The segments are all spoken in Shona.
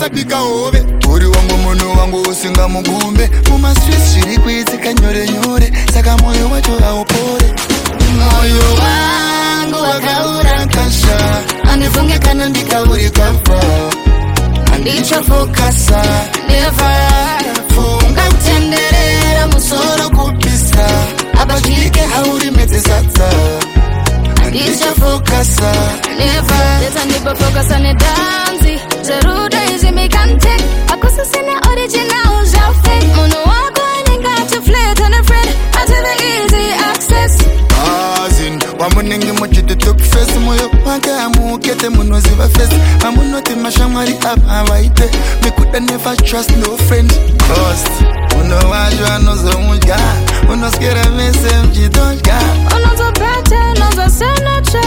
yaisabika hove. Uri wangu munhu wangu usinga mugumbe. Muma streets shiri kuitika nyore nyore. Saka moyo wacho haupore. Moyo wangu wakaura kasha. Anifunge kana ndikauri kafa. Andicha fokasa. Never. Funga utenderera musoro kupisa. Abajike hauri metesata. Andicha fokasa. Never. Leta nipa focus on the dance. Zeruda izi mikante. Akosa sina original jafe. Mono wako ninga to flirt on a friend. Until the easy access. Azin, wamuningi mochite top face. Moyo waka amukete muno ziva face. Amunoti mashamari abawaite. Me could never trust no friend. Cost. Uno wajwa nozo muja. Uno skera mese mjidonja. Uno zo better, nozo senache.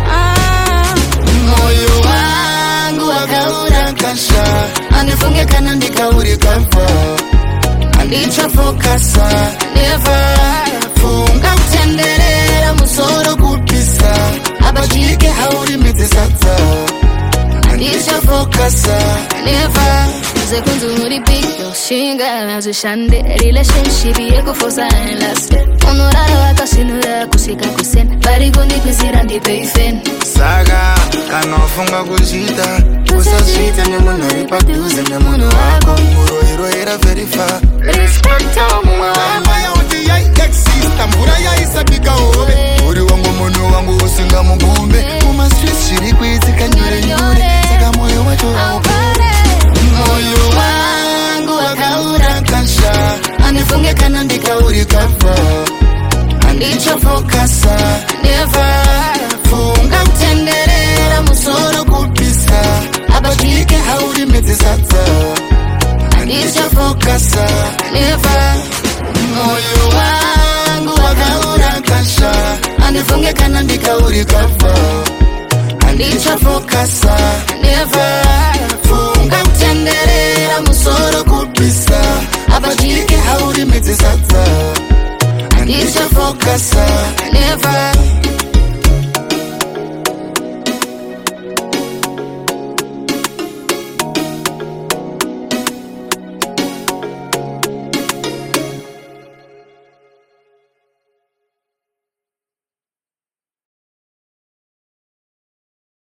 Moyo wangu wakaura kasha. Anifunge kana ndikauri kafa. Andicha fokasa. Never. Funga utenderera musoro kupisa. Abajike hauri metesata. Andicha fokasa. Never. Zekunzu muri picture shinga azishande relationship yeko fosa and last honorara wakasinura kusika kusen barigo ndipizira ndipeifen Saga kanofunga kushita usashita nyemuno ipaduze nyemuno wako Muro era very far respect omuwa Maya uti ya exista mbura ya isabika hove Uri wangu munu wangu usinga mugumbe Muma streets shiri kuitika nyore nyore Saka moyo wacho haupare Moyo wangu wakaura kasha Anifunge kana ndikauri kafa Andicha fokasa Never Funga utenderera musoro kupisa Abajike hauri metesata Andicha fokasa Never Moyo wangu wakaura kasha Anifunge kana ndikauri kafa Andicha fokasa Never Funga utenderera musoro kupisa Abajike hauri metesata Andicha fokasa Never